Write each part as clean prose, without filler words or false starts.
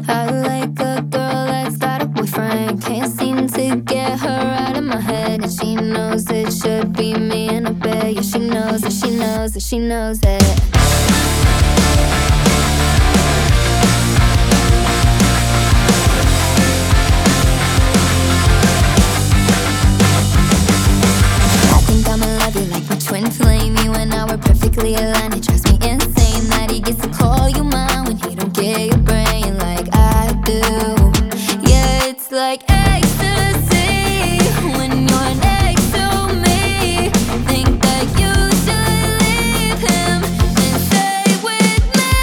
I like a girl that's got a boyfriend. Can't seem to get her out of my head. And she knows it should be me in a bed. Yeah, she knows that she knows that she knows it. Twin flame, you and I were perfectly aligned. It drives me insane that he gets to call you mine when he don't get your brain like I do. Yeah, it's like ecstasy when you're next to me. Think that you should leave him and stay with me.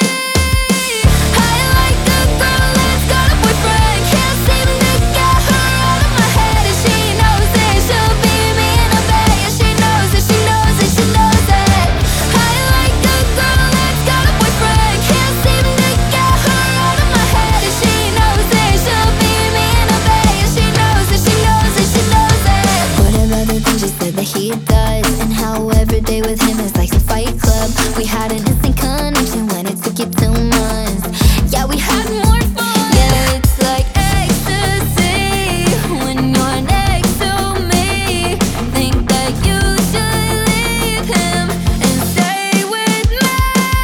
I like a girl that's got a boyfriend. Can't seem to get her out of my head. And she knows it should be me in a bed. Yeah, she knows it, she knows it, she knows it. I like a girl that's got a boyfriend. Can't seem to get her out of my head. And she knows it should be me in a bed. Yeah, she knows it, she knows it, she knows it. What about the things you said that he does? And how every day with him is like a fight club. We had an instant connection when it took you 2 months. Yeah, we had more fun. Yeah, it's like ecstasy when you're next to me. Think that you should leave him and stay with me.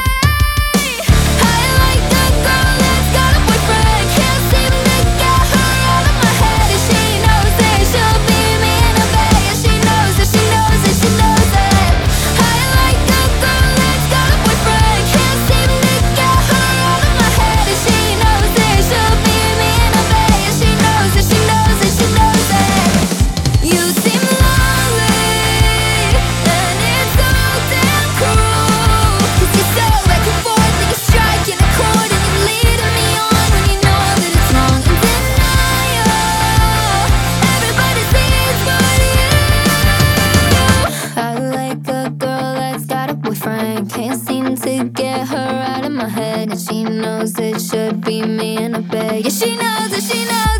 I like a girl that's got a boyfriend. Can't seem to get her out of my head. And she knows it should be me in a bed. Yeah, she knows it, she knows it, she knows it. I like a girl that's got a boyfriend. Can't seem to get her out of my head. And she knows it should be me in a bed. Yeah, she knows it, she knows it, she knows it. You seem lonely, and it's so damn cruel. 'Cause you're so back and forth like a striking a chord. And you're leading me on when you know that it's wrong. In denial, everybody sees but you. I like a girl that's got a boyfriend. Can't seem to get her out of my head. And she knows it should be me in a bed. Yeah, she knows it, she knows